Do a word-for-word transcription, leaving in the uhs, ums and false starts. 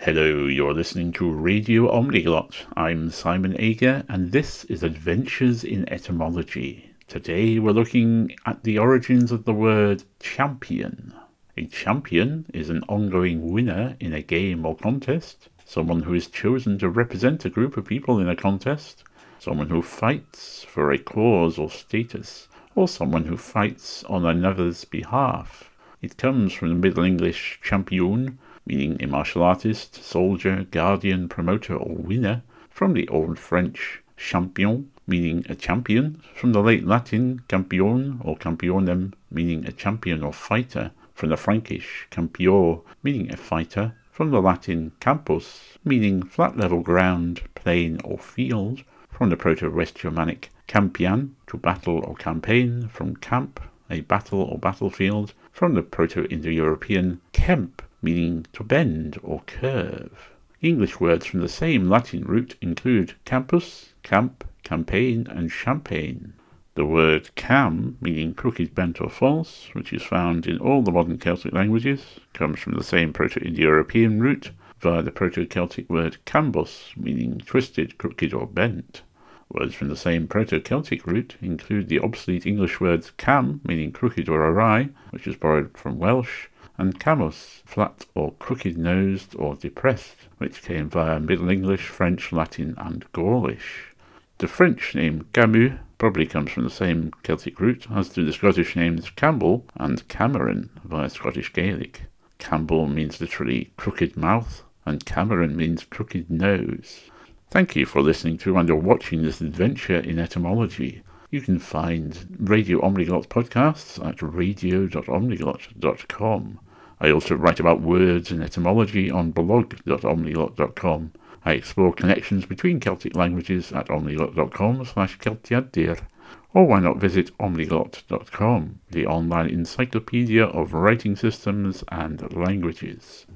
Hello, you're listening to Radio Omniglot. I'm Simon Ager, and this is Adventures in Etymology. Today we're looking at the origins of the word champion. A champion is an ongoing winner in a game or contest, someone who is chosen to represent a group of people in a contest, someone who fights for a cause or status, or someone who fights on another's behalf. It comes from the Middle English champion, meaning a martial artist, soldier, guardian, promoter, or winner, from the Old French champion, meaning a champion, from the late Latin campione or campionem, meaning a champion or fighter, from the Frankish campior, meaning a fighter, from the Latin campus, meaning flat level ground, plain or field, from the Proto-West Germanic campian, to battle or campaign, from camp, a battle or battlefield, from the Proto-Indo-European kemp, meaning to bend or curve. English words from the same Latin root include campus, camp, campaign, and champagne. The word cam, meaning crooked, bent, or false, which is found in all the modern Celtic languages, comes from the same Proto-Indo-European root via the Proto-Celtic word cambus, meaning twisted, crooked, or bent. Words from the same Proto-Celtic root include the obsolete English words cam, meaning crooked or awry, which is borrowed from Welsh, and camus, flat or crooked-nosed or depressed, which came via Middle English, French, Latin, and Gaulish. The French name Camus probably comes from the same Celtic root, as do the Scottish names Campbell and Cameron via Scottish Gaelic. Campbell means literally crooked mouth, and Cameron means crooked nose. Thank you for listening to and or watching this adventure in etymology. You can find Radio Omniglot podcasts at radio dot omniglot dot com. I also write about words and etymology on blog dot omniglot dot com. I explore connections between Celtic languages at omniglot dot com slash celtiadir. Or why not visit omniglot dot com, the online encyclopedia of writing systems and languages.